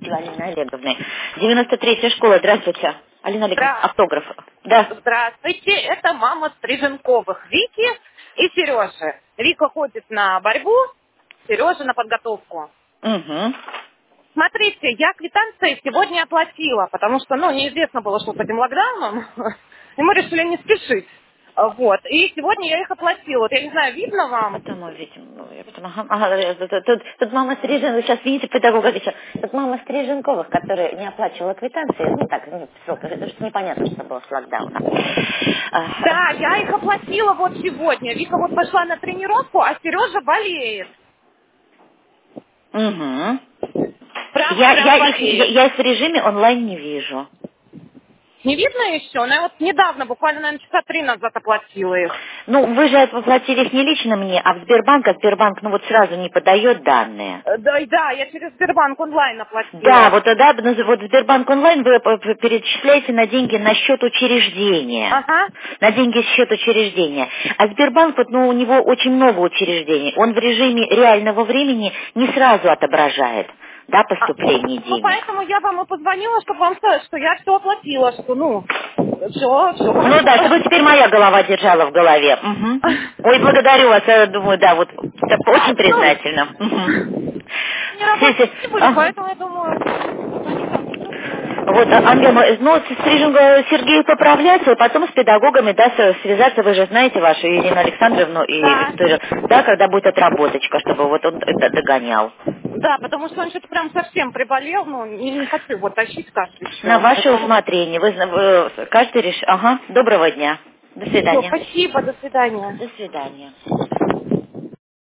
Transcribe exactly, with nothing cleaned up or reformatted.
у Алины Олеговны. девяносто третья школа, здравствуйте. Алина Олеговна, Здра- автограф. Да. Здравствуйте, это мама Стриженковых, Вики и Сережи. Вика ходит на борьбу, Сережа на подготовку. Угу. Смотрите, я квитанции сегодня оплатила, потому что, ну, неизвестно было, что с этим локдауном, и мы решили не спешить. Вот, и сегодня я их оплатила. Вот я не знаю, видно вам? Потом мы видим. ну, я потом, ага, ага, э, тут, тут, тут мама Стриженковых, сейчас видите, педагога еще. Тут мама Стриженковых, которая не оплачивала квитанции, ну так, ну, срок, потому что непонятно, что было с локдауном. А, Да, я их оплатила вот сегодня. Вика вот пошла на тренировку, а Сережа болеет. Угу. Прям, Я, прям я, их, я, болеет. я их в режиме онлайн не вижу. Не видно еще? Но я вот недавно, буквально, наверное, часа три назад оплатила их. Ну, вы же оплатили их не лично мне, а в Сбербанк, а Сбербанк, ну вот сразу не подает данные. Э, Да, и да, я через Сбербанк онлайн Да, оплатила. вот тогда ну, вот Сбербанк онлайн вы п- п- перечисляете на деньги на счет учреждения. Ага. На деньги с счет учреждения. А Сбербанк, вот, ну, у него очень много учреждений. Он в режиме реального времени не сразу отображает, да, А, поступление ну, денег. поэтому я вам и позвонила, чтобы вам сказать, что я все оплатила, что, ну, все, все Ну да, хорошо. чтобы теперь моя голова держала в голове. Мгм. Ой, благодарю вас, я думаю, да, вот это очень Ну, признательно. Мгм. не Все, все. работать не будет, Ага. поэтому я думаю... Вот, а, Ангел, мой, ну, с Стриженко Сергею поправляться, и потом с педагогами, да, с- связаться, вы же знаете вашу Ирину Александровну и Да. Викторию, да, когда будет отработочка, чтобы вот он это догонял. Да, потому что он что-то прям совсем приболел, ну, не, не хочу его тащить каждый На еще. ваше Поэтому... усмотрение, вы, зна- вы каждый решит. Ага, доброго дня. До Все, свидания. спасибо, до свидания. До свидания.